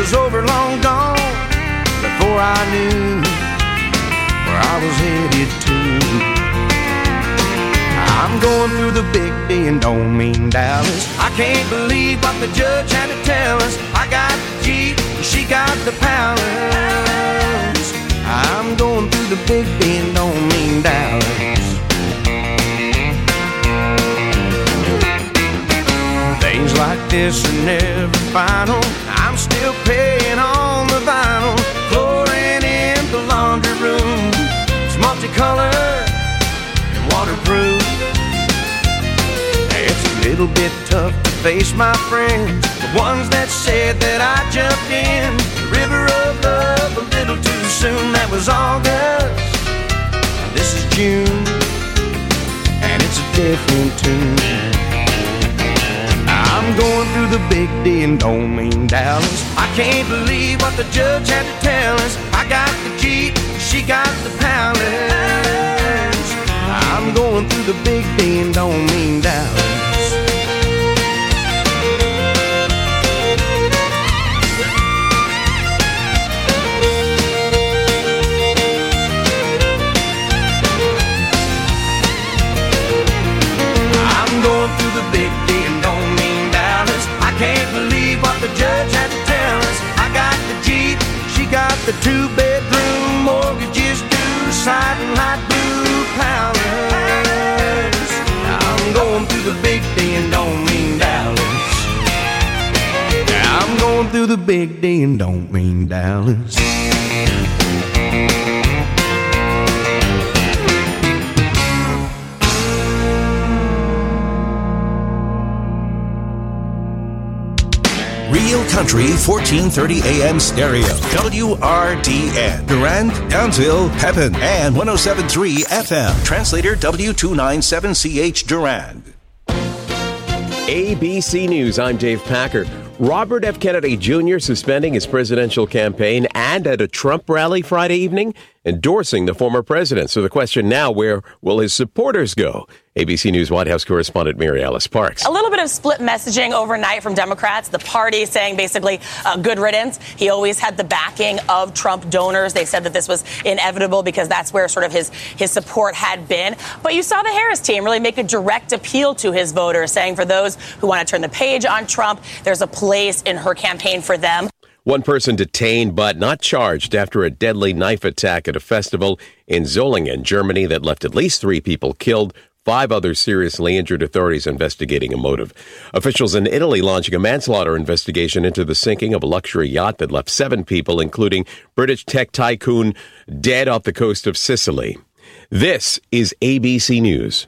was over, long gone, before I knew where I was headed to. I'm going through the big D and don't mean Dallas. I can't believe what the judge had to tell us. I got the Jeep, she got the palace. I'm going through the big D and don't mean Dallas. Things like this are never final. I'm still paying on the vinyl. Flooring in the laundry room, it's multicolored and waterproof. It's a little bit tough to face my friends, the ones that said that I jumped in the river of love a little too soon. That was August, this is June, and it's a different tune. I'm going through the big D and don't mean Dallas. I can't believe what the judge had to tell us. I got the Jeep, she got the palace. I'm going through the big D and don't mean Dallas. I'm going through the big D and don't mean Dallas. I can't believe what the judge had to tell us. I got the Jeep, she got the 2-bedroom, mortgages due, siding light blue palace. I'm going through the big D and don't mean Dallas. I'm going through the big D and don't mean Dallas. Real Country 1430 AM stereo. WRDN. Durand, Townsville, Pepin, and 107.3 FM. Translator W297CH Durand. ABC News, I'm Dave Packer. Robert F. Kennedy Jr. suspending his presidential campaign and at a Trump rally Friday evening, endorsing the former president. So the question now, where will his supporters go? ABC News White House correspondent Mary Alice Parks. A little bit of split messaging overnight from Democrats. The party saying basically good riddance. He always had the backing of Trump donors. They said that this was inevitable because that's where sort of his support had been. But you saw the Harris team really make a direct appeal to his voters, saying for those who want to turn the page on Trump, there's a place in her campaign for them. One person detained but not charged after a deadly knife attack at a festival in Solingen, Germany, that left at least 3 people killed, 5 others seriously injured. Authorities investigating a motive. Officials in Italy launching a manslaughter investigation into the sinking of a luxury yacht that left 7 people, including British tech tycoon, dead off the coast of Sicily. This is ABC News.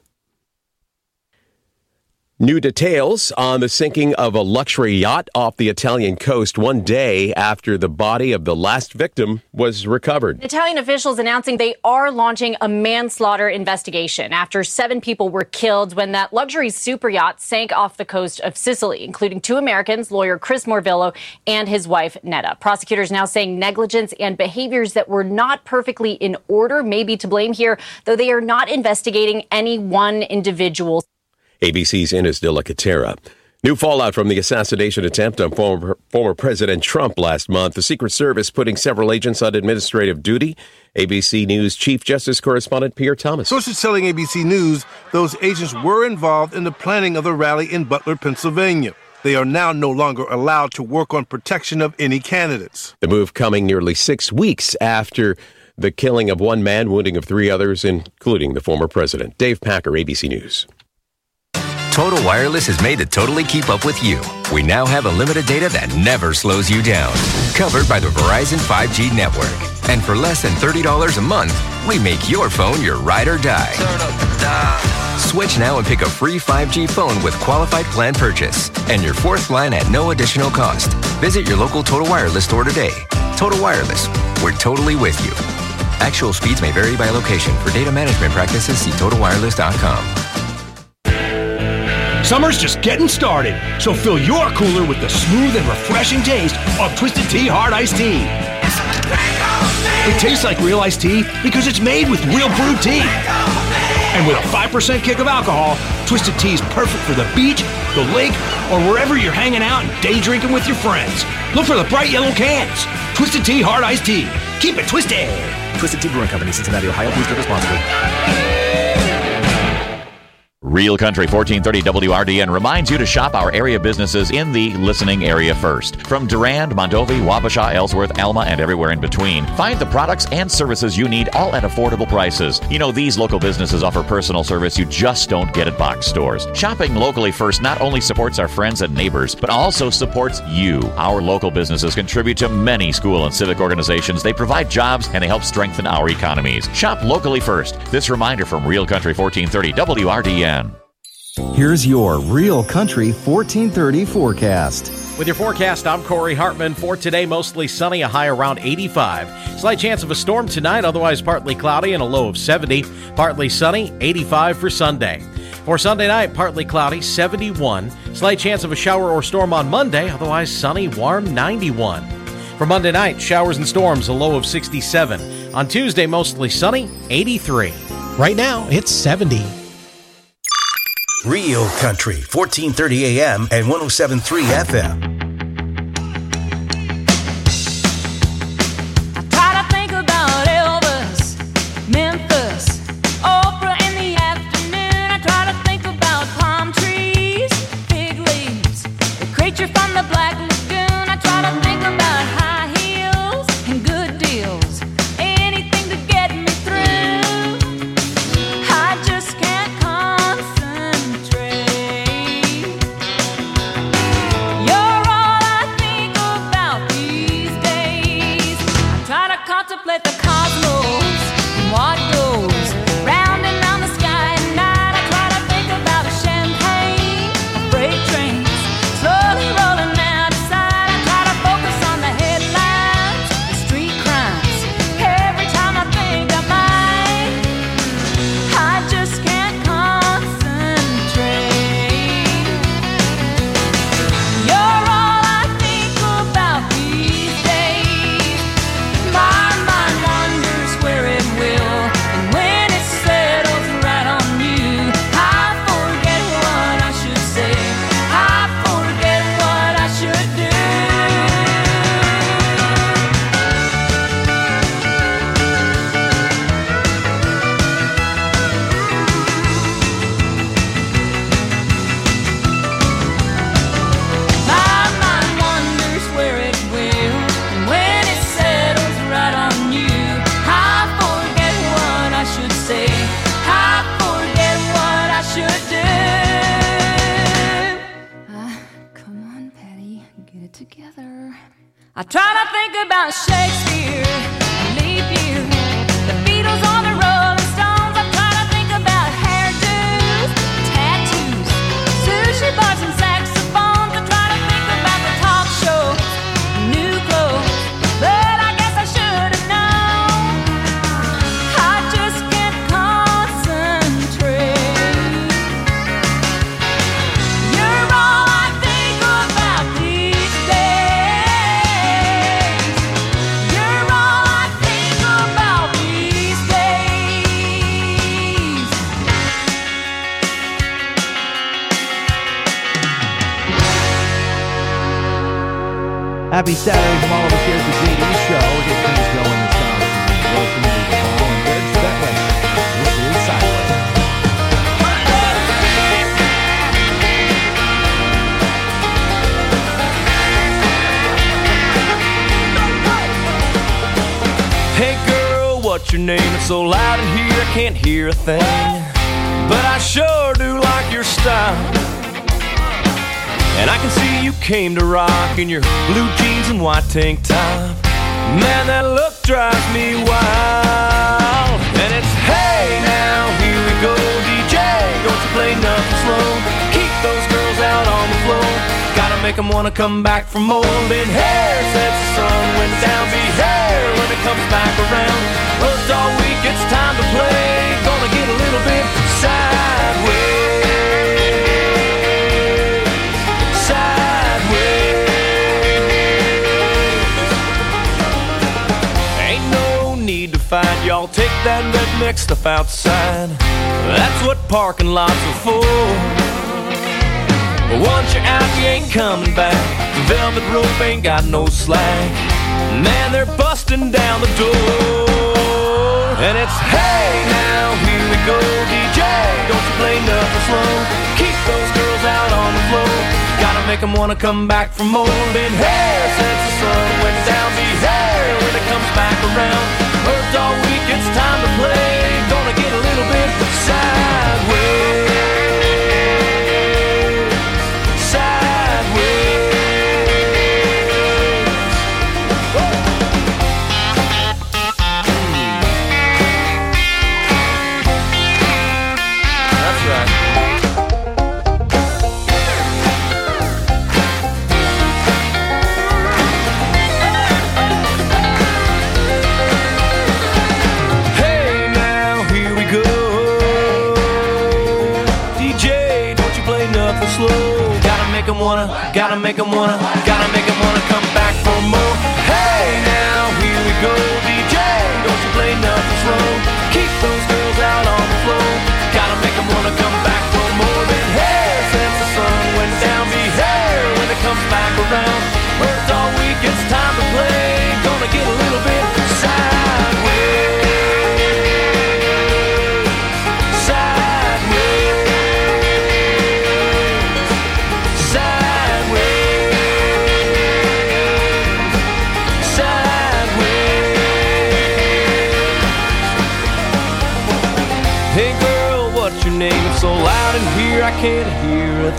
New details on the sinking of a luxury yacht off the Italian coast 1 day after the body of the last victim was recovered. Italian officials announcing they are launching a manslaughter investigation after 7 people were killed when that luxury super yacht sank off the coast of Sicily, including 2 Americans, lawyer Chris Morvillo and his wife Netta. Prosecutors now saying negligence and behaviors that were not perfectly in order may be to blame here, though they are not investigating any one individual. ABC's Ines de la Catera. New fallout from the assassination attempt on former President Trump last month. The Secret Service putting several agents on administrative duty. ABC News Chief Justice Correspondent Pierre Thomas. Sources telling ABC News those agents were involved in the planning of the rally in Butler, Pennsylvania. They are now no longer allowed to work on protection of any candidates. The move coming nearly 6 weeks after the killing of 1 man, wounding of 3 others, including the former president. Dave Packer, ABC News. Total Wireless is made to totally keep up with you. We now have unlimited data that never slows you down. Covered by the Verizon 5G network. And for less than $30 a month, we make your phone your ride or die. Switch now and pick a free 5G phone with qualified plan purchase. And your 4th line at no additional cost. Visit your local Total Wireless store today. Total Wireless, we're totally with you. Actual speeds may vary by location. For data management practices, see TotalWireless.com. Summer's just getting started, so fill your cooler with the smooth and refreshing taste of Twisted Tea Hard Iced Tea. It tastes like real iced tea because it's made with real brewed tea. And with a 5% kick of alcohol, Twisted Tea is perfect for the beach, the lake, or wherever you're hanging out and day drinking with your friends. Look for the bright yellow cans. Twisted Tea Hard Iced Tea. Keep it twisted. Twisted Tea Brewing Company, Cincinnati, Ohio. Please drink responsibly. Real Country 1430 WRDN reminds you to shop our area businesses in the listening area first. From Durand, Mondovi, Wabasha, Ellsworth, Alma, and everywhere in between, find the products and services you need all at affordable prices. You know, these local businesses offer personal service you just don't get at box stores. Shopping locally first not only supports our friends and neighbors, but also supports you. Our local businesses contribute to many school and civic organizations. They provide jobs and they help strengthen our economies. Shop locally first. This reminder from Real Country 1430 WRDN. Here's your Real Country 1430 forecast. With your forecast, I'm Corey Hartman. For today, mostly sunny, a high around 85. Slight chance of a storm tonight, otherwise partly cloudy and a low of 70. Partly sunny, 85 for Sunday. For Sunday night, partly cloudy, 71. Slight chance of a shower or storm on Monday, otherwise sunny, warm, 91. For Monday night, showers and storms, a low of 67. On Tuesday, mostly sunny, 83. Right now, it's 70. Real Country, 1430 AM and 107.3 FM. I try to think about Shakespeare, leap year, the Beatles on the Rolling Stones. I try to think about hairdos, tattoos, sushi bars and saxophones. I try to think about the talk shows, new clothes, but I guess I should have known. I just can't concentrate. You're all I think about these days. Happy Saturday from all of us here at the JD Show. We're getting things going this time. Wilson, Paul, and Greg Stecklin. This is Sideways. Hey girl, what's your name? It's so loud in here I can't hear a thing, but I sure do like your style. And I can see you came to rock in your blue jeans and white tank top. Man, that look drives me wild. And it's, hey now, here we go, DJ, don't you play nothing slow. Keep those girls out on the floor. Gotta make them wanna come back for more. Then hair sets the sun when down, be hair when it comes back around. Worked all week, it's time to play. Gonna get a little bit sideways. Fight, y'all take that red mix stuff outside. That's what parking lots are for. But once you're out, you ain't coming back. Velvet rope ain't got no slack. Man, they're busting down the door. And it's, hey, now here we go, DJ. Don't you play nothing slow. Keep those girls out on the floor. Gotta make them wanna come back for more. Been here since the sun went down. Be here when it comes back around. Worked all week, it's time to play. Gonna get a little bit sideways. Gotta make them wanna come back for more. Hey, now here we go, DJ. Don't you play nothing slow. Keep those girls out on the floor. Gotta make them wanna come back for more. Been here since the sun went down. Be here when it comes back around. Worked all week, it's time to play. Gonna get a little bit sideways. It's so loud in here I can't hear a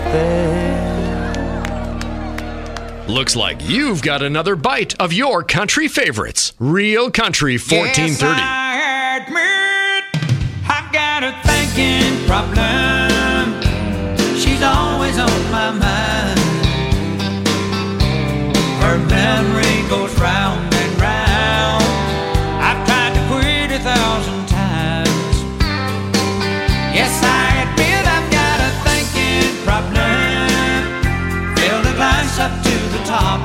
thing. Looks like you've got another bite of your country favorites. Real Country 1430. Yes, I admit I've got a thinking problem. She's always on my mind. Her memory goes round and round. I've tried to quit 1,000 times. Yes, I admit I've got a thinking problem. Fill the glass up to the top.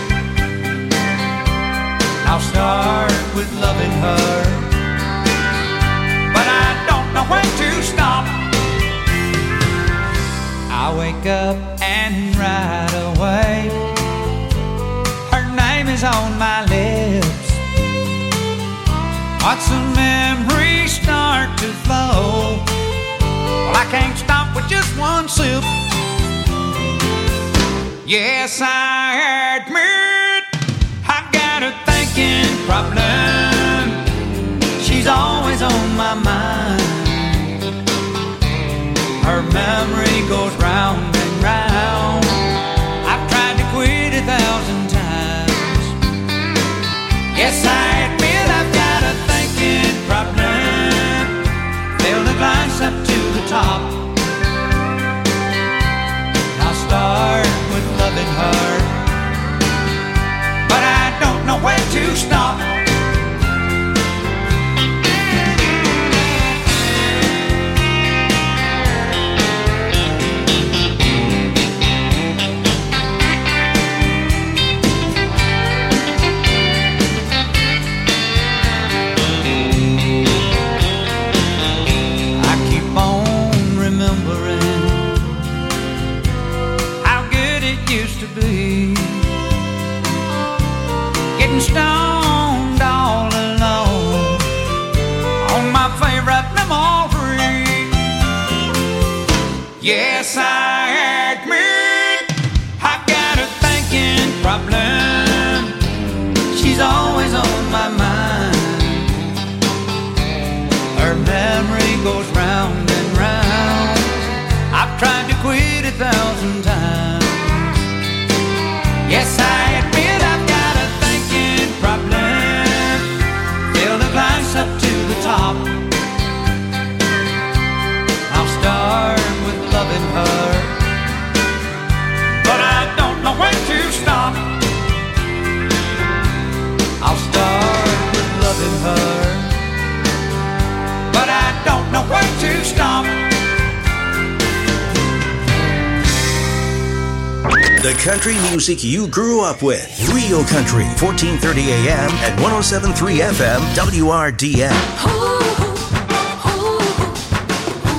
I'll start with loving her, but I don't know when to stop. I wake up and right away her name is on my lips. Watch the memories start to flow. Well, I can't stop with just one sip. Yes, I admit I've got a thinking problem. She's always on my mind. Her memory goes round and round. I've tried to quit 1,000 times. Yes, I admit I've got a thinking problem. Fill the glass up to the top. I'll start with loving her, but I don't know when to stop. Getting stoned all alone on my favorite memory. Yes, I admit I've got a thinking problem. She's always on my mind. Her memory goes round and round. I've tried to quit 1,000 times. Yes, I admit I've got a thinking problem. Fill the glass up to the top. I'll start with loving her, but I don't know when to stop. I'll start with loving her, but I don't know when to stop. The country music you grew up with. Real Country, 1430 AM and 107.3 FM, WRDM.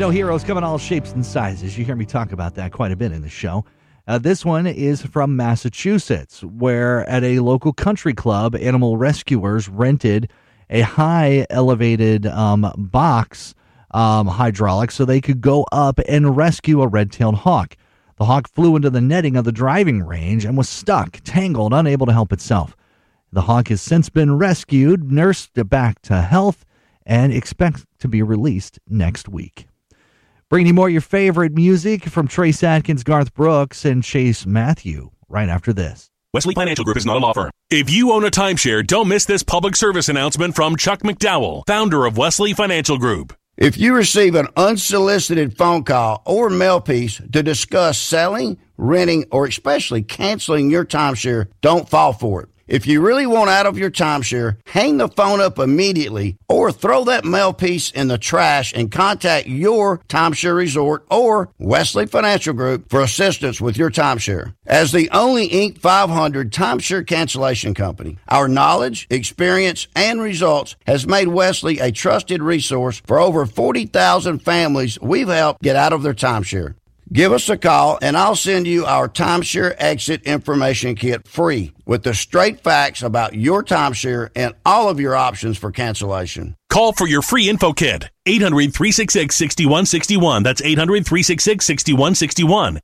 heroes come in all shapes and sizes. You hear me talk about that quite a bit in the show. This one is from Massachusetts, where at a local country club, animal rescuers rented a high elevated box hydraulic so they could go up and rescue a red-tailed hawk. The hawk flew into the netting of the driving range and was stuck, tangled, unable to help itself. The hawk has since been rescued, nursed back to health, and expects to be released next week. Bringing you more of your favorite music from Trace Atkins, Garth Brooks, and Chase Matthew right after this. Wesley Financial Group is not a law firm. If you own a timeshare, don't miss this public service announcement from Chuck McDowell, founder of Wesley Financial Group. If you receive an unsolicited phone call or mail piece to discuss selling, renting, or especially canceling your timeshare, don't fall for it. If you really want out of your timeshare, hang the phone up immediately or throw that mail piece in the trash and contact your timeshare resort or Wesley Financial Group for assistance with your timeshare. As the only Inc. 500 timeshare cancellation company, our knowledge, experience, and results has made Wesley a trusted resource for over 40,000 families we've helped get out of their timeshare. Give us a call, and I'll send you our timeshare exit information kit free with the straight facts about your timeshare and all of your options for cancellation. Call for your free info kit. 800-366-6161. That's 800-366-6161.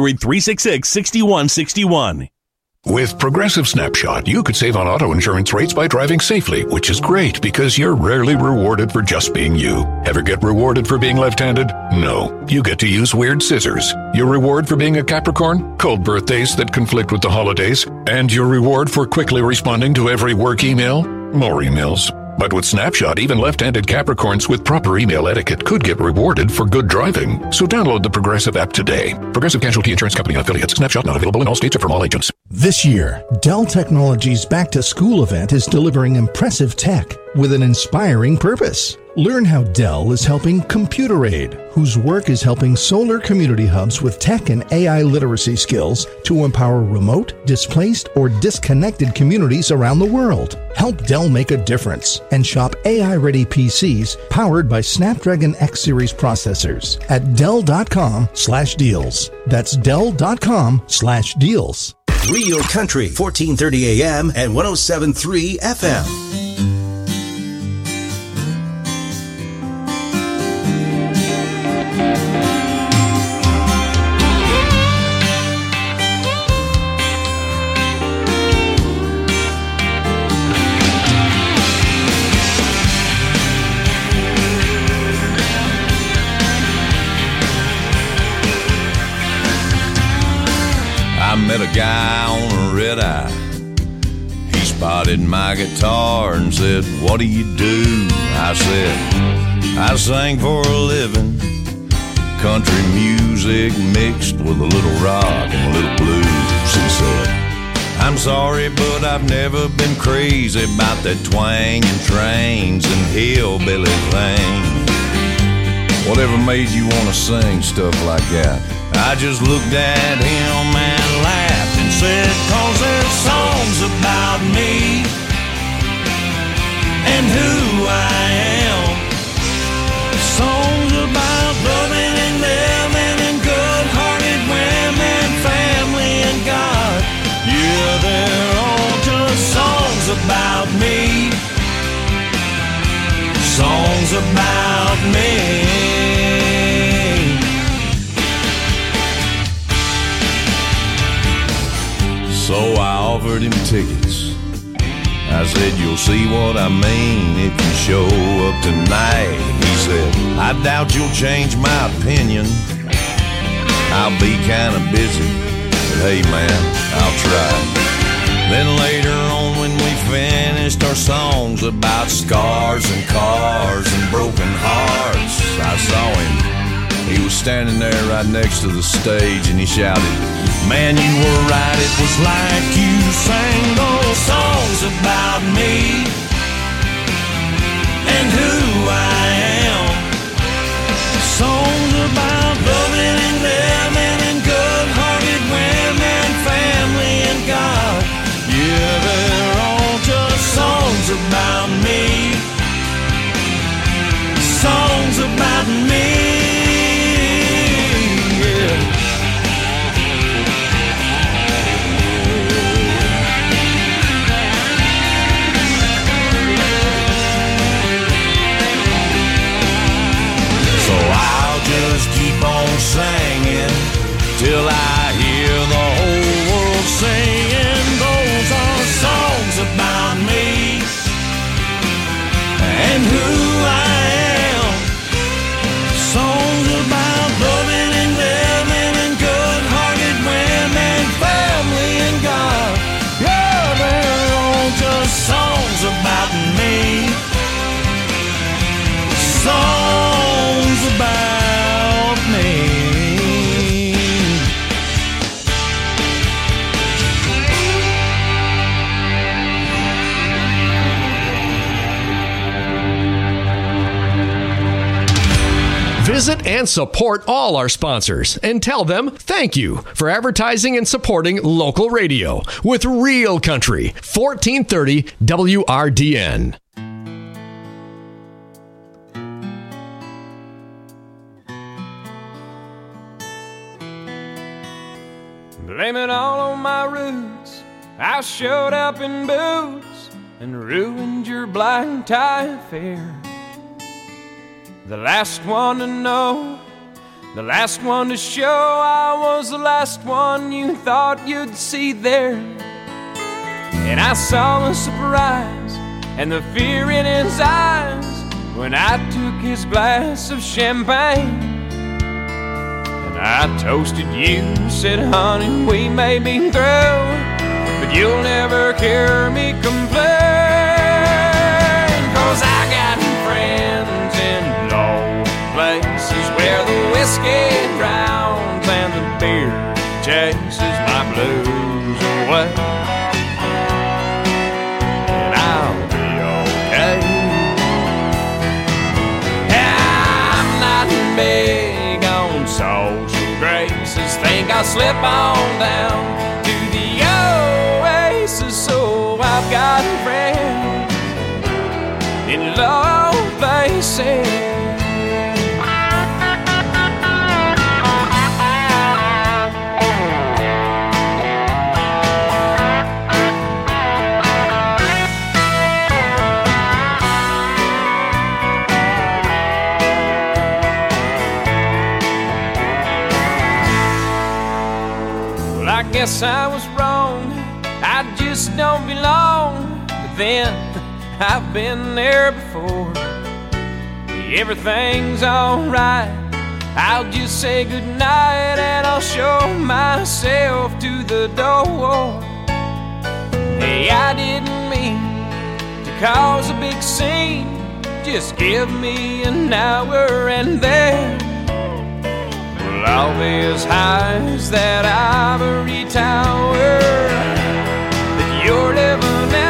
800-366-6161. With Progressive Snapshot, you could save on auto insurance rates by driving safely, which is great because you're rarely rewarded for just being you. Ever get rewarded for being left-handed? No. You get to use weird scissors. Your reward for being a Capricorn? Cold birthdays that conflict with the holidays. And your reward for quickly responding to every work email? More emails. But with Snapshot, even left-handed Capricorns with proper email etiquette could get rewarded for good driving. So download the Progressive app today. Progressive Casualty Insurance Company and affiliates. Snapshot not available in all states or from all agents. This year, Dell Technologies Back to School event is delivering impressive tech with an inspiring purpose. Learn how Dell is helping ComputerAid, whose work is helping solar community hubs with tech and AI literacy skills to empower remote, displaced, or disconnected communities around the world. Help Dell make a difference and shop AI-ready PCs powered by Snapdragon X Series processors at Dell.com/deals. That's Dell.com/deals. Real Country, 1430 AM and 107.3 FM. I met a guy on a red eye. He spotted my guitar and said, "What do you do?" I said, "I sing for a living, country music mixed with a little rock and a little blues." He said, "I'm sorry, but I've never been crazy about that twang and trains and hillbilly thing. Whatever made you want to sing stuff like that?" I just looked at him and laughed and said, "'Cause there's songs about me and who I am. Songs about loving and living and good-hearted women, family and God. Yeah, they're all just songs about me. Songs about me." So I offered him tickets. I said, "You'll see what I mean if you show up tonight." He said, "I doubt you'll change my opinion. I'll be kind of busy, but hey man, I'll try." Then later on when we finished our songs about scars and cars and broken hearts, I saw him. He was standing there right next to the stage and he shouted, "Man, you were right, it was like you sang those songs about me and who I am. Songs about loving and living and good-hearted women, family and God. Yeah, they're all just songs about me. Songs about me." Visit and support all our sponsors and tell them thank you for advertising and supporting local radio with Real Country, 1430 WRDN. Blame it all on my roots. I showed up in boots and ruined your black tie affair. The last one to know, the last one to show, I was the last one you thought you'd see there. And I saw the surprise and the fear in his eyes when I took his glass of champagne. And I toasted you, said, honey, we may be through, but you'll never hear me complain. 'Cause I got friends in low places where the whiskey drowns and the beer chases my blues away. And I'll be okay. I'm not big on social graces. Think I'll slip on down to the oasis. So I've got friends in low places. Well, I guess I was wrong. I just don't belong. But then I've been there before. Everything's alright. I'll just say goodnight and I'll show myself to the door. Hey, I didn't mean to cause a big scene. Just give me an hour and then we'll all be as high as that ivory tower that you're living in.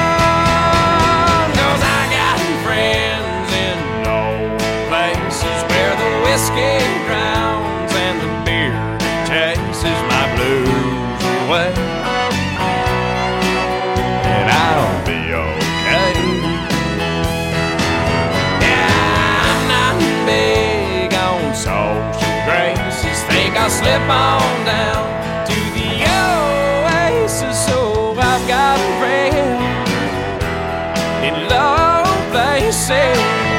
Whiskey drowns and the beer chases my blues away. And I'll be okay. Yeah, I'm not big on social graces. Think I'll slip on down to the oasis. So I've got friends in low places.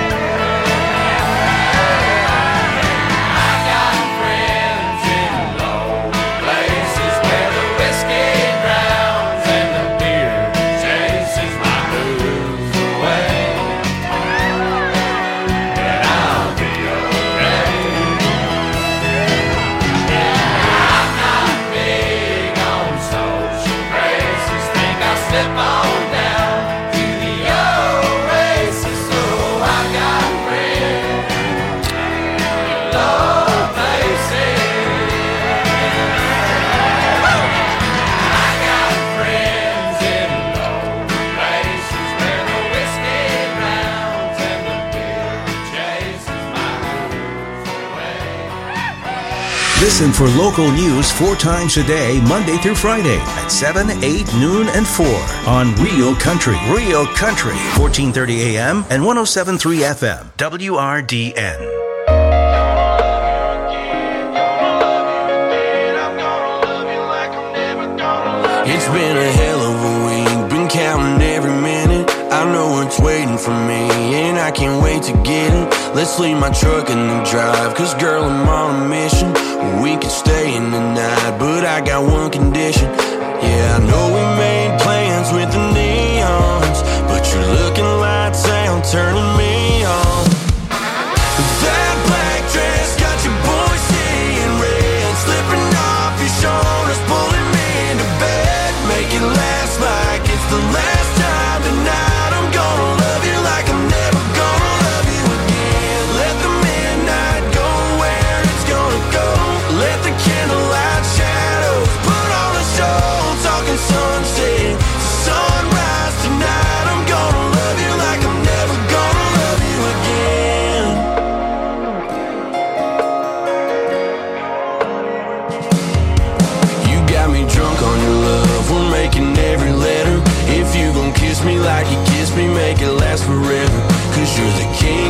Listen for local news 4 times a day, Monday through Friday at 7, 8, noon, and 4 on Real Country. Real Country, 1430 AM and 107.3 FM, WRDN. It's been a hell of a week, been counting every minute. I know it's waiting for me, and I can't wait to get it. Let's leave my truck in the drive, 'cause girl, I'm on a mission. We could stay in the night, but I got one condition. Yeah, I know we made plans with the neons, but you're looking lights out, turning me on. That black dress got your boy seeing red, slipping off your shoulders, pulling me into bed. Make it last like it's the last time tonight. I'm gonna love you like I'm never gonna love you again. Let the midnight go where it's gonna go. Let the candlelight shadows put on a show. Talking sunset to sunrise tonight. I'm gonna love you like I'm never gonna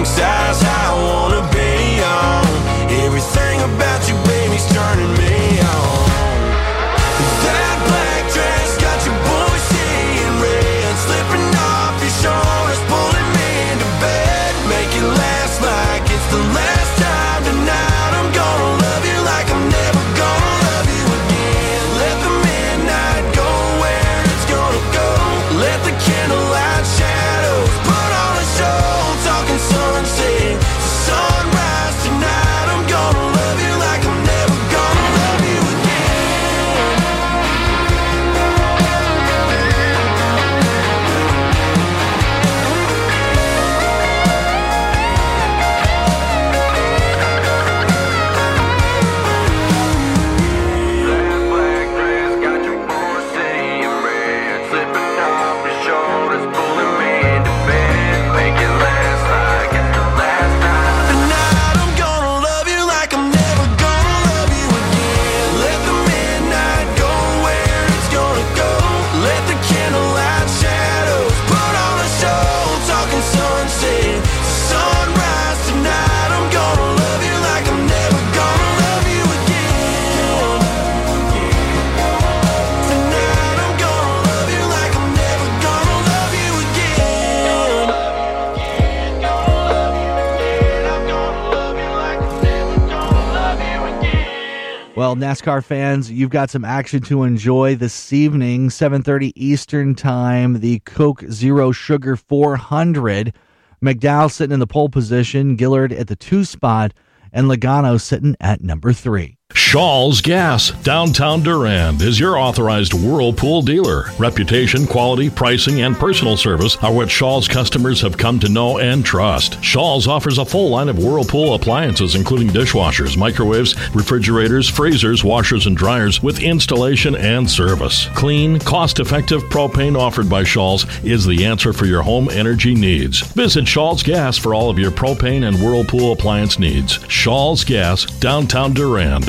king size I wanna be on. Everything about you, baby's turning me on. That black dress got your boy seeing red, slipping off your shoulders, pulling me into bed. Make it last like it's the last time tonight. I'm gonna love you like I'm never gonna love you again. Let the midnight go where it's gonna go. Let the candlelight shadows put on a show. Talking sunset to sunrise tonight. I'm gonna love you like I'm never gonna love you again. That black dress got your boy seeing red, slipping off your shoulders, pulling me into bed. Make it last like it's the last time. Tonight I'm gonna love you like I'm never gonna love you again. Let the midnight go where it's gonna go. Let the candlelight shadows put on a show. Talking sunset to sunrise tonight. I'm gonna love you like I'm never gonna love you again. Tonight I'm gonna love you like I'm never gonna love you again. Well, NASCAR fans, you've got some action to enjoy this evening, 7:30 Eastern Time, the Coke Zero Sugar 400. McDowell sitting in the pole position, Gillard at the 2 spot, and Logano sitting at number 3. Shaw's Gas, downtown Durand, is your authorized Whirlpool dealer. Reputation, quality, pricing, and personal service are what Shaw's customers have come to know and trust. Shaw's offers a full line of Whirlpool appliances, including dishwashers, microwaves, refrigerators, freezers, washers, and dryers, with installation and service. Clean, cost-effective propane offered by Shaw's is the answer for your home energy needs. Visit Shaw's Gas for all of your propane and Whirlpool appliance needs. Shaw's Gas, downtown Durand.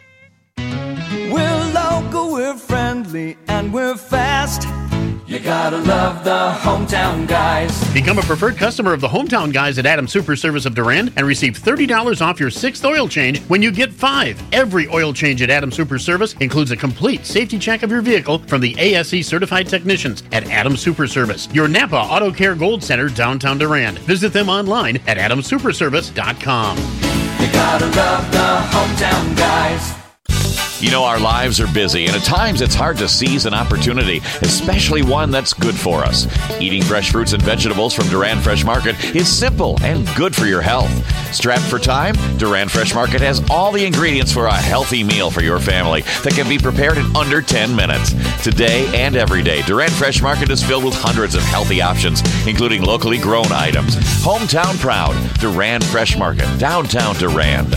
We're local, we're friendly, and we're fast. You gotta love the Hometown Guys. Become a preferred customer of the Hometown Guys at Adams Super Service of Durand and receive $30 off your 6th oil change when you get 5. Every oil change at Adams Super Service includes a complete safety check of your vehicle from the ASE certified technicians at Adams Super Service, your Napa Auto Care Gold Center, downtown Durand. Visit them online at adamsuperservice.com. You gotta love the Hometown Guys. You know, our lives are busy, and at times it's hard to seize an opportunity, especially one that's good for us. Eating fresh fruits and vegetables from Durand Fresh Market is simple and good for your health. Strapped for time, Durand Fresh Market has all the ingredients for a healthy meal for your family that can be prepared in under 10 minutes. Today and every day, Durand Fresh Market is filled with hundreds of healthy options, including locally grown items. Hometown proud, Durand Fresh Market, downtown Durand.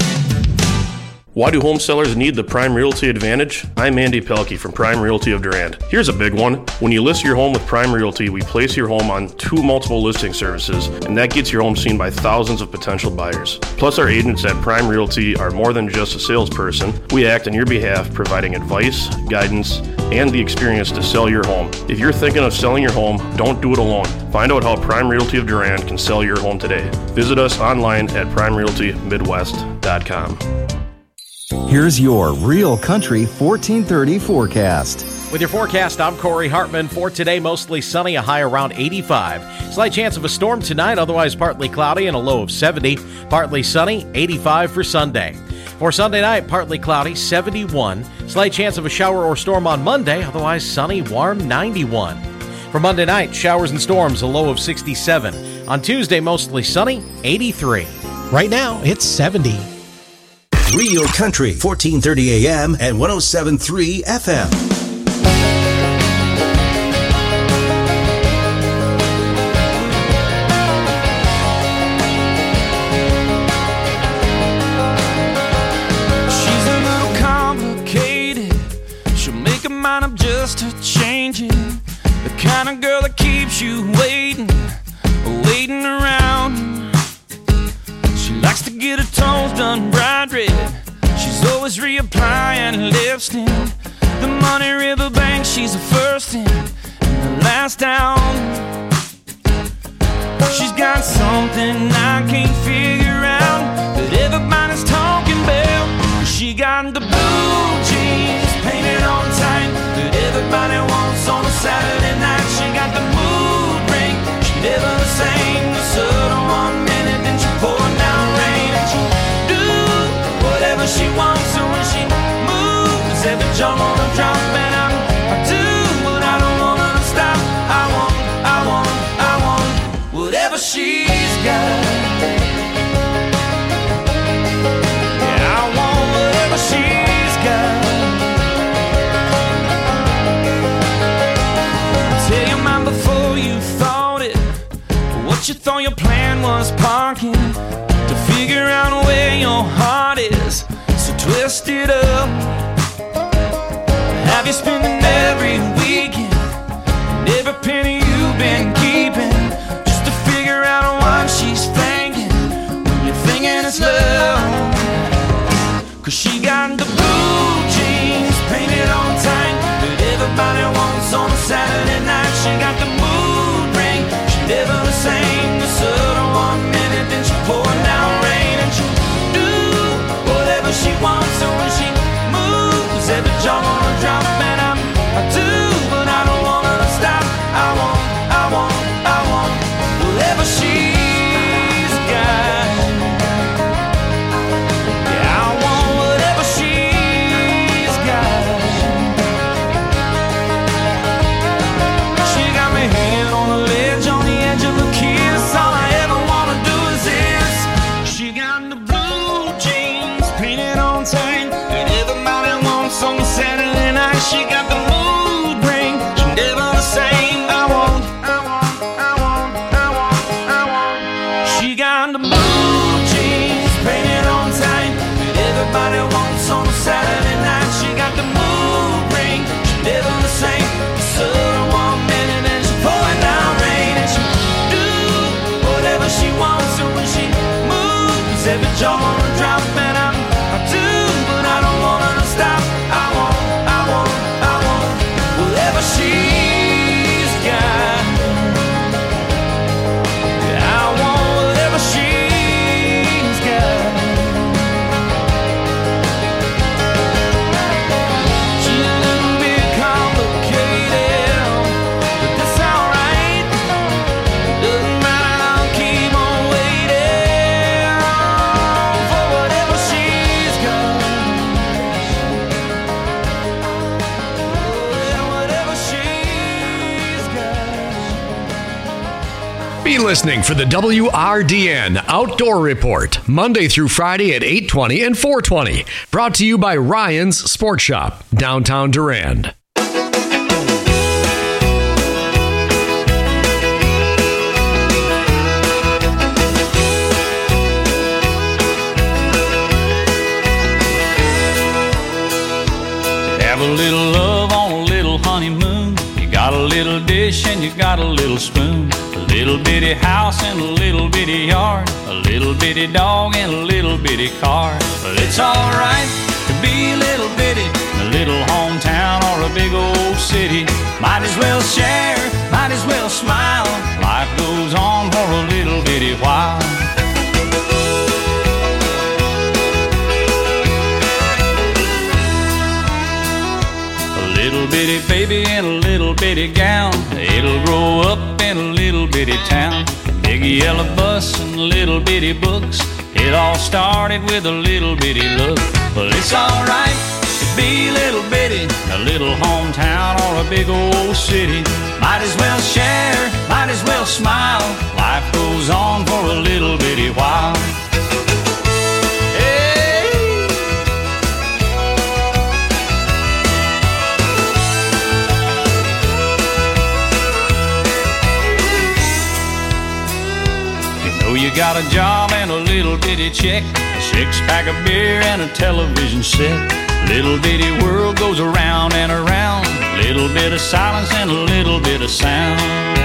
Why do home sellers need the Prime Realty Advantage? I'm Andy Pelkey from Prime Realty of Durand. Here's a big one. When you list your home with Prime Realty, we place your home on 2 multiple listing services, and that gets your home seen by thousands of potential buyers. Plus, our agents at Prime Realty are more than just a salesperson. We act on your behalf, providing advice, guidance, and the experience to sell your home. If you're thinking of selling your home, don't do it alone. Find out how Prime Realty of Durand can sell your home today. Visit us online at primerealtymidwest.com. Here's your Real Country 1430 forecast. With your forecast, I'm Corey Hartman. For today, mostly sunny, a high around 85. Slight chance of a storm tonight, otherwise partly cloudy and a low of 70. Partly sunny, 85 for Sunday. For Sunday night, partly cloudy, 71. Slight chance of a shower or storm on Monday, otherwise sunny, warm, 91. For Monday night, showers and storms, a low of 67. On Tuesday, mostly sunny, 83. Right now, it's 70. Real Country, 1430 AM and 107.3 FM. She's a little complicated. She'll make a mind up just to change it. The kind of girl that keeps you waiting around. She likes to get her toes done bright red. She's always reapplying lipstick. The Money River Bank, she's the first in and the last down. She's got something I can't figure out that everybody's talking about. She got the blue jeans painted on tight that everybody wants on a Saturday night. She got the mood ring, she never the same. The sun on 1 minute, then she pouring down rain. And she do whatever she wants, so when she moves, every jaw wanna drop. And I do, but I don't want her to stop. I want whatever she's got. Yeah, I want whatever she's got. Tell your mind before you thought it. What you thought your plan was parking to figure out where your heart is. So twist it up. Have you spending every weekend and every penny you've been keeping just to figure out what she's thinking when you're thinking it's love? Cause she got the blue jeans painted on tight that everybody wants on a Saturday night. She got the mood ring, she never the same. The sun on 1 minute, then she pouring down rain. And she do whatever she wants, so when she moves, every jaw wanna drop. And I do, but I don't want her to stop. I want whatever she's got. Yeah, I want whatever she's got. She got me hanging on the ledge, on the edge of a kiss. All I ever wanna do is this. She got the blue jeans painted on tight that everybody wants on Saturday night. She got the mood ring, she never the same. I want. She got the blue jeans painted on tight that everybody wants on a Saturday night. She got the mood ring, she never the same. The sun 1 minute and she pouring down rain. And she do whatever she wants, so when she moves, every jaw wanna drop. And I do, but I don't want her to stop. I want whatever she's got. Yeah, I want whatever she's got. She's a little bit complicated, but that's alright. Doesn't matter, I'll keep on waiting for whatever she's got. Whatever she's got. Be listening for the WRDN Outdoor Report, Monday through Friday at 8:20 and 4:20. Brought to you by Ryan's Sports Shop, downtown Durand. Have a little love on a little honeymoon. You got a little dish and you got a little spoon. A little bitty house and a little bitty yard. A little bitty dog and a little bitty car. But it's alright to be a little bitty in a little hometown or a big old city. Might as well share, might as well smile. Life goes on for a little bitty while. Little bitty baby in a little bitty gown. It'll grow up in a little bitty town. Big yellow bus and little bitty books. It all started with a little bitty look. Well, it's alright to be a little bitty in a little hometown or a big old city. Might as well share, might as well smile. Life goes on for a little bitty while. You got a job and a little bitty check, a 6-pack of beer and a television set. Little bitty world goes around and around. Little bit of silence and a little bit of sound.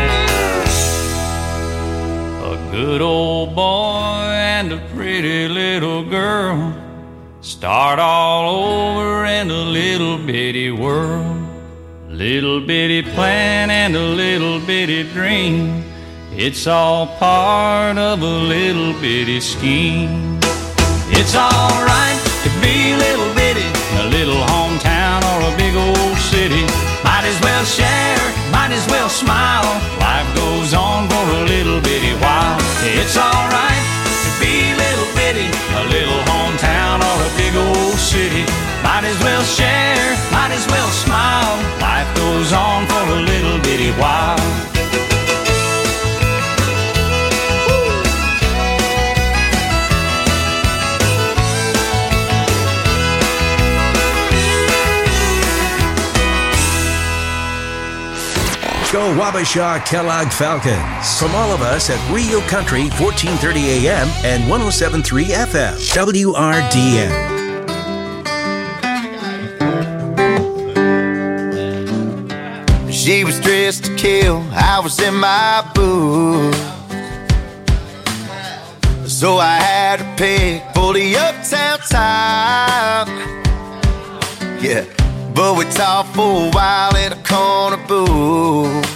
A good old boy and a pretty little girl start all over in a little bitty world. Little bitty plan and a little bitty dream. It's all part of a little bitty scheme. It's alright to be a little bitty, a little hometown or a big old city. Might as well share, might as well smile. Life goes on for a little bitty while. It's alright to be a little bitty, a little hometown or a big old city. Might as well share, might as well smile. Life goes on for a little bitty while. Go Wabasha Kellogg Falcons. From all of us at Real Country, 1430 AM and 107.3 FM. WRDN. She was dressed to kill, I was in my booth. So I had to pick for the uptown time. Yeah, but we talked for a while in a corner booth.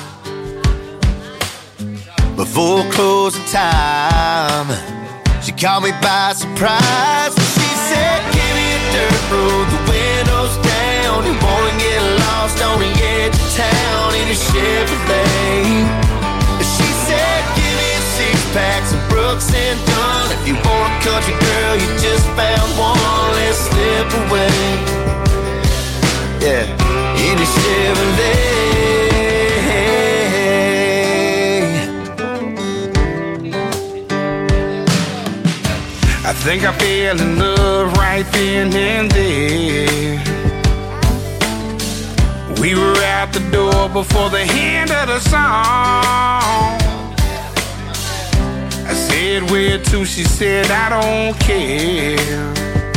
Before closing time, she caught me by surprise. She said, give me a dirt road, the windows down. You wanna get lost on the edge of town in a Chevrolet. She said, give me a six-pack, some Brooks and Dunn. If you want a country girl, you just found one. Let's slip away. Yeah, in a Chevrolet. I think I fell in love right then and there. We were out the door before the end of the song. I said, where to? She said, I don't care.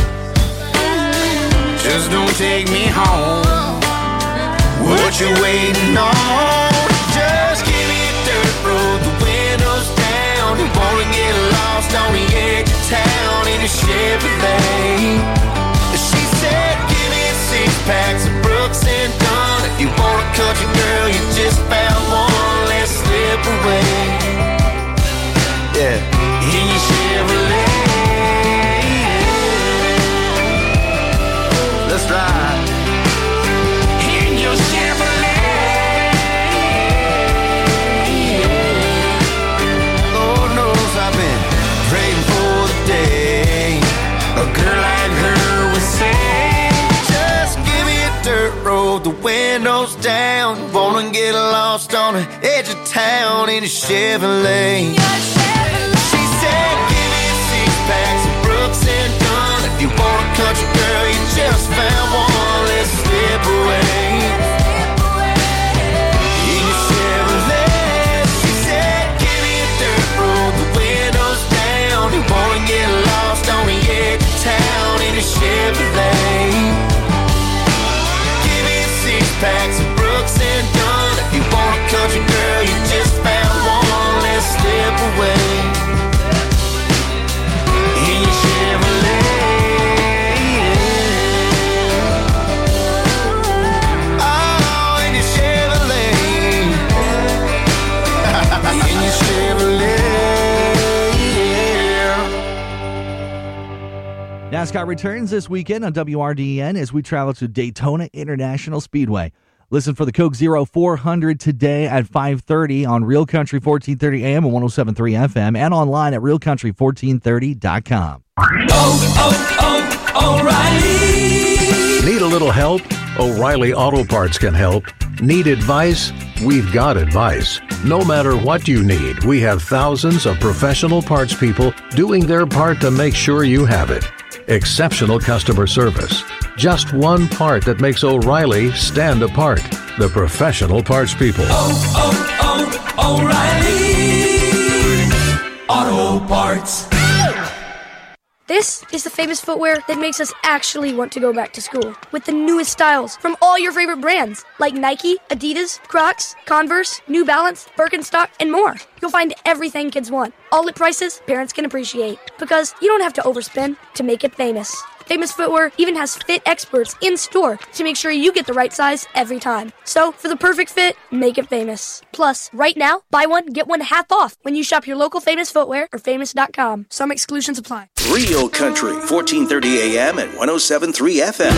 Just don't take me home. What you waiting on? Just give me a dirt road, the windows down. You wanna get lost on the edge of town in a Chevrolet. She said, give me a six-pack, some Brooks and Dunn. If you want a country girl, you just found one. Let's slip away. Yeah, in your Chevrolet. Let's ride in your Chevrolet. Lord knows I've been praying for the day a girl like her would say, just give me a dirt road, the windows down. Wanna get lost on the edge of town in a Chevrolet. She said, give me a six-pack, some Brooks and Dunn. If you want a country girl, you just found one. Let's slip away. In your Chevrolet. She said, give me a dirt road, the windows down. You wanna get lost on the edge of town in a Chevrolet. Give me a six-pack, some Brooks and Dunn. If you want a country girl, you just found one. Let's slip away. In your Chevrolet. Oh, in your Chevrolet. In your Chevrolet. NASCAR returns this weekend on WRDN as we travel to Daytona International Speedway. Listen for the Coke Zero 400 today at 5:30 on Real Country 1430 AM and 107.3 FM and online at realcountry1430.com. O'Reilly. Need a little help? O'Reilly Auto Parts can help. Need advice? We've got advice. No matter what you need, we have thousands of professional parts people doing their part to make sure you have it. Exceptional customer service. Just one part that makes O'Reilly stand apart. The professional parts people. O'Reilly Auto Parts. This is the famous footwear that makes us actually want to go back to school. With the newest styles from all your favorite brands, like Nike, Adidas, Crocs, Converse, New Balance, Birkenstock, and more. You'll find everything kids want, all at prices parents can appreciate. Because you don't have to overspend to make it famous. Famous Footwear even has fit experts in store to make sure you get the right size every time. So, for the perfect fit, make it Famous. Plus, right now, buy one, get one half off when you shop your local Famous Footwear or famous.com. Some exclusions apply. Real Country, 1430 AM and 107.3 FM.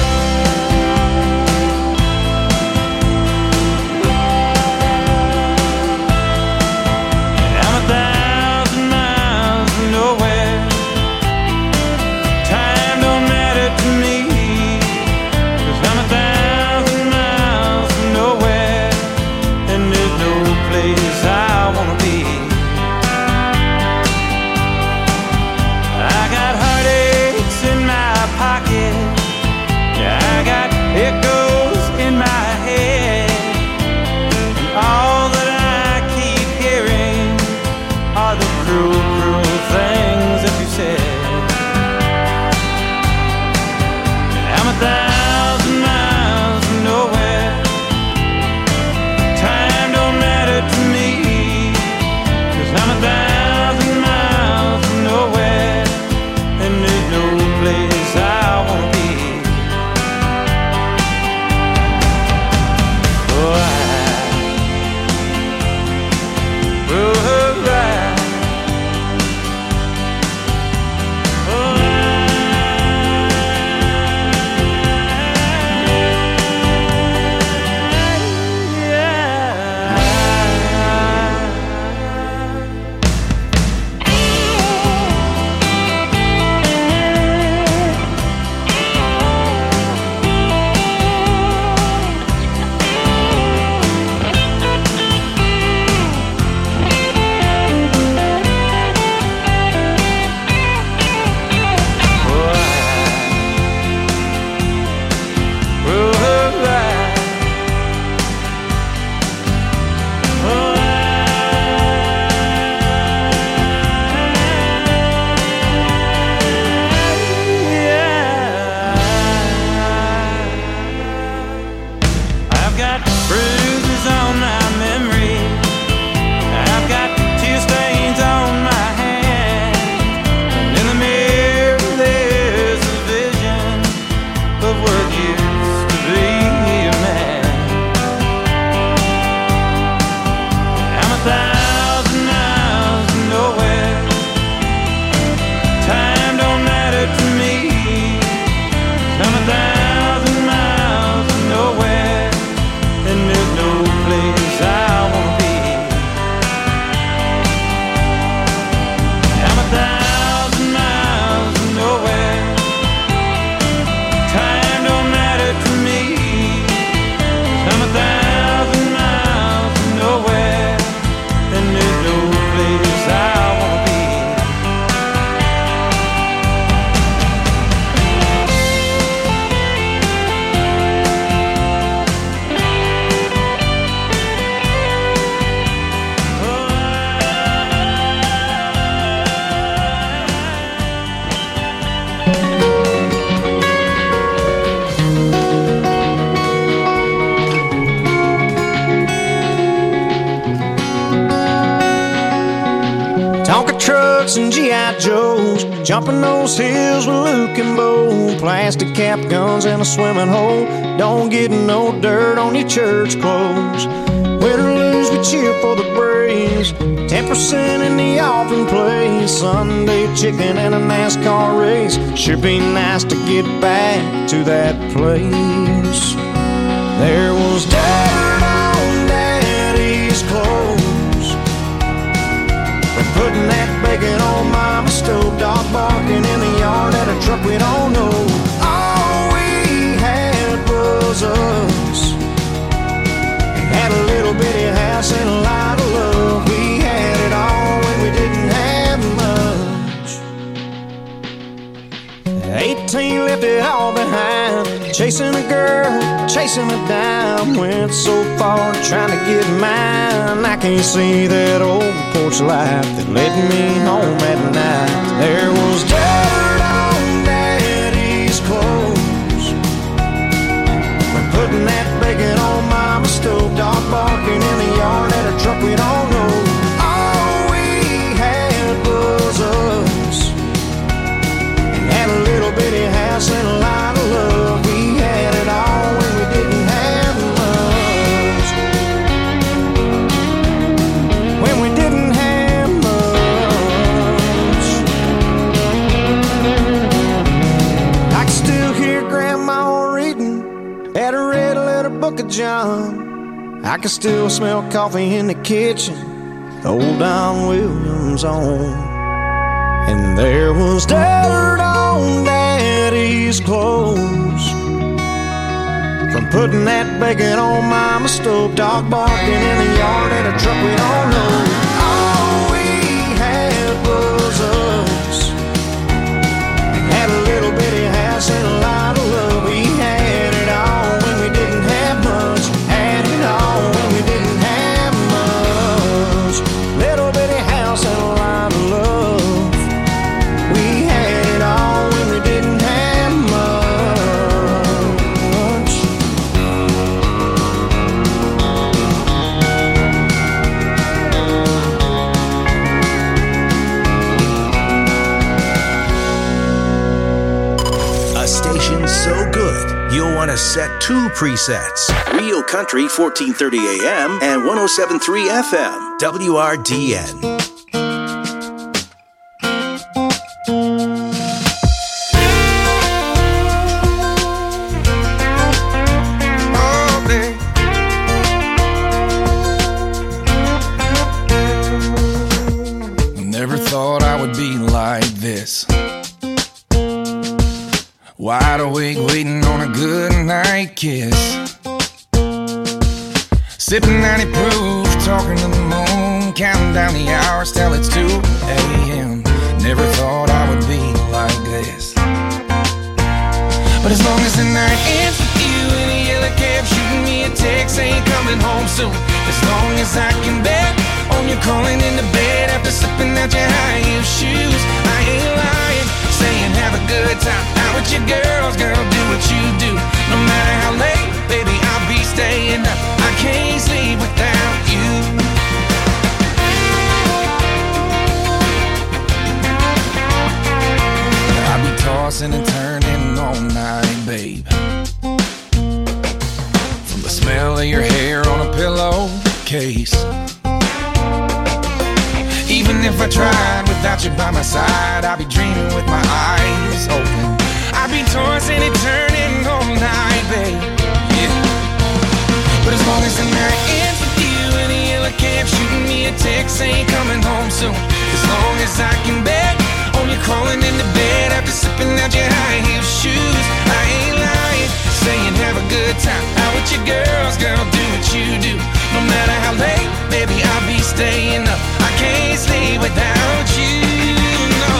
trucks and G.I. Joes, jumping those hills with Luke and Bo, plastic cap guns in a swimming hole. Don't get no dirt on your church clothes. Win or lose, we cheer for the Braves. 10% in the offering place. Sunday chicken and a NASCAR race. Sure be nice to get back to that place. There was dirt on Daddy's clothes. We're putting that bacon on Mama's stove. Dog barking in the yard at a truck we don't know. All we had was us. Had a little bitty house and a lot of love. We had it all when we didn't have much. 18 left it all behind. Chasing a girl, chasing a dime. Went so far trying to get mine. I can't see that old porch light that led me home at night. There was dirt on Daddy's clothes. We're putting that bacon on Mama's stove. Dog barking in the yard at a truck we don't know. All we had was us. And had a little bitty house and a Had read a little book of John. I can still smell coffee in the kitchen, the old Don Williams on. And there was dirt on Daddy's clothes from putting that bacon on Mama's stove. Dog barking in the yard at a truck we don't know. All we had was us. Had a little bitty house and a lot of love. We had it all when we didn't have much. Had it all when we didn't have much. Little bitty house and a lot of love. We had it all when we didn't have much. A station so good, you'll want to set two presets. Real Country 1430 AM and 107.3 FM. WRDN. Never thought I would be like this. Wide awake waiting on a good night kiss. Sipping 90 proof, talking to the moon, counting down the hours till it's 2 a.m. Never thought I would be like this. But as long as the night ends with you in a yellow cab, shooting me a text, ain't coming home soon. As long as I can bet on you calling into bed after slipping out your high heel shoes, I ain't lying, saying have a good time out with your girls, girl, do what you do. No matter how late, baby, I'll be staying up. I can't sleep without you. I'll be tossing and turning all night, babe. From the smell of your hair on a pillowcase. Even if I tried without you by my side, I'd be dreaming with my eyes open. I'd be tossing and turning all night, babe. Yeah. But as long as the night ends with you in a yellow cab, shooting me a text, ain't coming home soon. As long as I can bet on you crawling into bed after sipping out your high heel shoes, I ain't lying, saying have a good time out with your girls, girl, do what you do. No matter how late, baby, I'll be staying up. I can't sleep without you, no.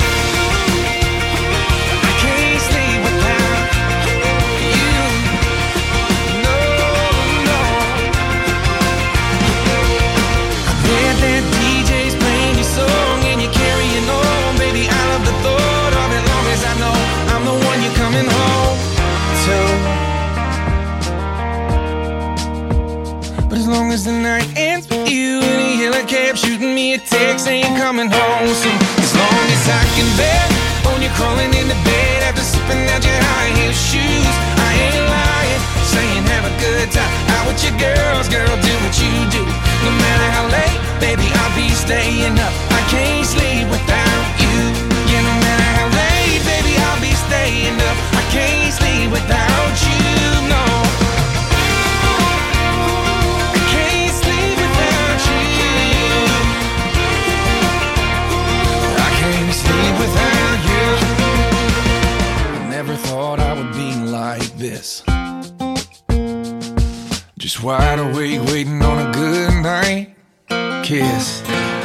I can't sleep without you, no, no. I bet that DJ's playing your song and you're carrying on, baby, I love the thought of it, long as I know I'm the one you're coming home to. But as long as the night ends with you in a yellow cab, shooting me a text, ain't coming home soon. As long as I can bet on you crawling into bed after sipping out your high heel shoes, I ain't lying, saying have a good time out with your girls, girl, do what you do. No matter how late, baby, I'll be staying up. I can't sleep without you. Yeah, no matter how late, baby, I'll be staying up. I can't sleep without you, no. Without you, I never thought I would be like this. Just wide awake waiting on a good night kiss.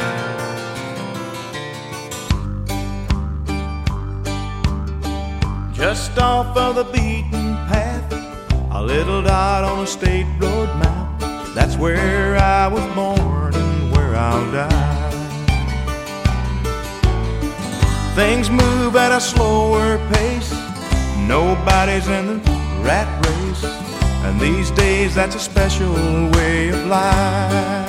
Just off of the beaten path, a little dot on a state road map. That's where I was born and where I'll die. Things move at a slower pace, nobody's in the rat race, and these days that's a special way of life.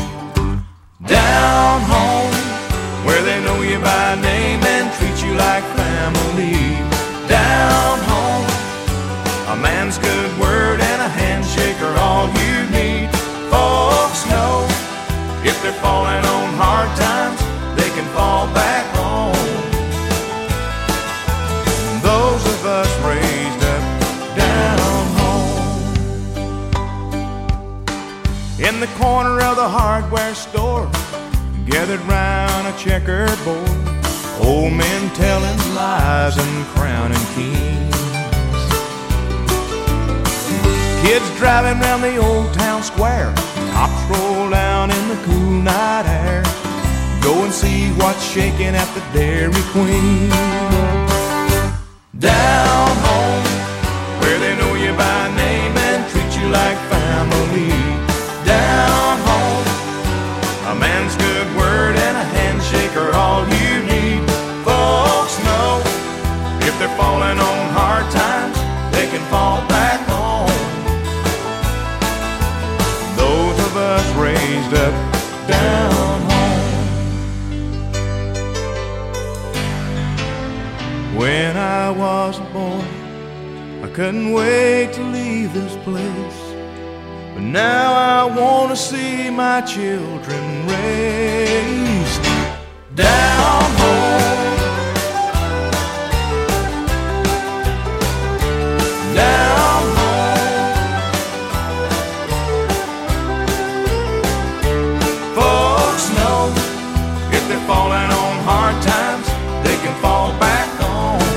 Down home, where they know you by name and treat you like family. Down home, a man's good word and a handshake are all you need. Folks know if they're falling on hard times, they can fall back home. Those of us raised up down home. the corner of the hardware store, gathered round a checkered board. Old men telling lies and crowning kings. Kids driving round the old town square. Cops roll down in the cool night air. Go and see what's shaking at the Dairy Queen. Down home, where they know you by name and treat you like family. Down home, a man's good word and a handshake are all you need. Folks know if they're falling on hard times, they can fall back home. Those of us raised up down home. When I was a boy, I couldn't wait to leave this place. But now I want to see my children raised down home. Down home. Folks know if they're falling on hard times, they can fall back home.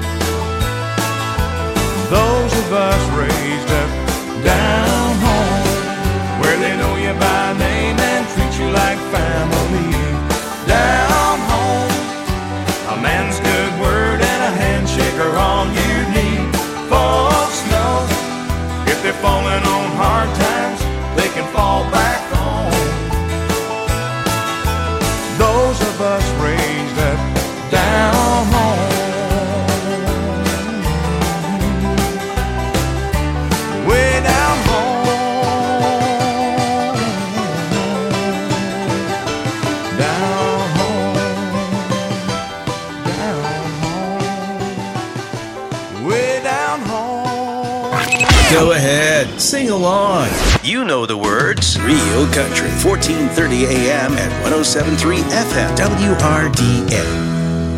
Those of us raised up down home, where they know you by name and treat you like family. Down home, a man's good word and a handshake are all you need. Folks know if they're falling on hard times, they can fall back home. Those of us raised up down home. Way down home. Down home. Down home. Way down home. Go ahead, sing along. You know the words. Real Country, 1430 AM and 107.3 FM, WRDN.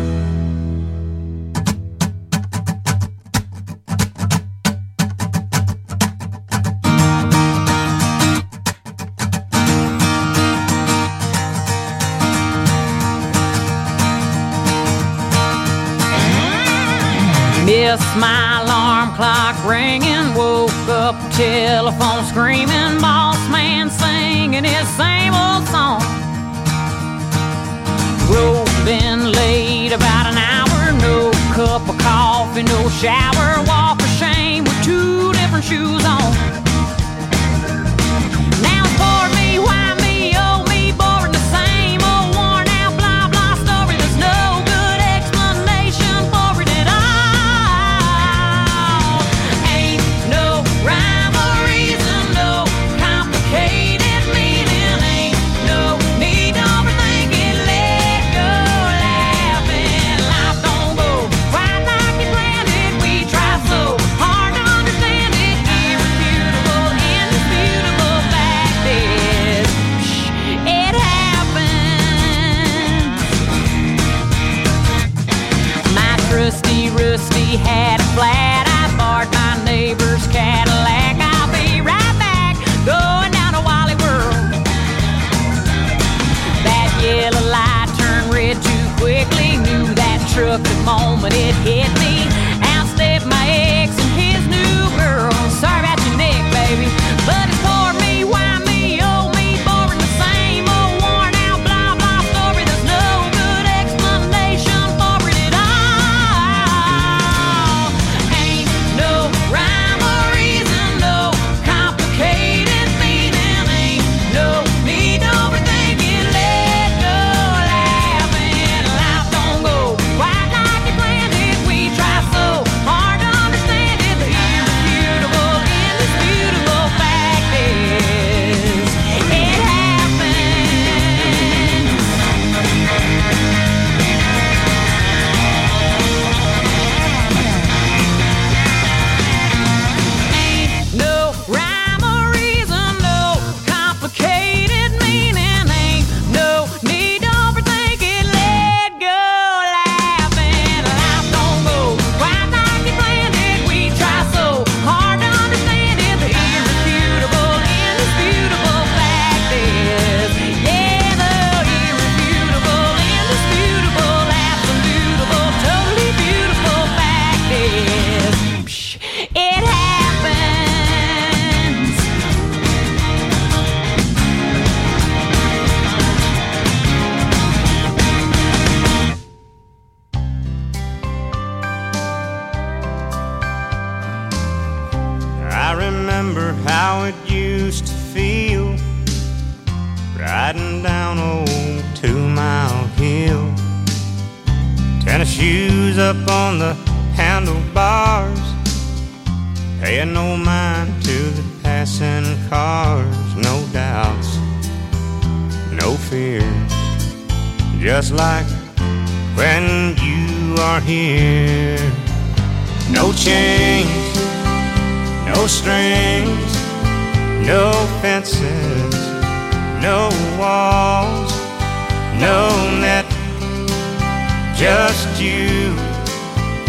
Missed my alarm clock ringing, woke up, telephone screaming, boss man singing his same old song. Rolled in late about an hour, no cup of coffee, no shower, walk of shame with two different shoes on. Now it's for me, why me, oh me, boring the same old worn out blah blah story. There's no good explanation for it at all. Ain't no rhyme or reason, no complicated meaning. Ain't no need to overthink it, let go laughing. Life don't go quite like you planned it. We try so hard to understand it. Every few to shoes up on the handlebars, paying no mind to the passing cars. No doubts, no fears, just like when you are here. No chains, no strings, no fences, no walls, no net, just you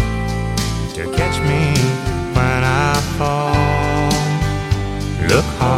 to catch me when I fall. Look hard.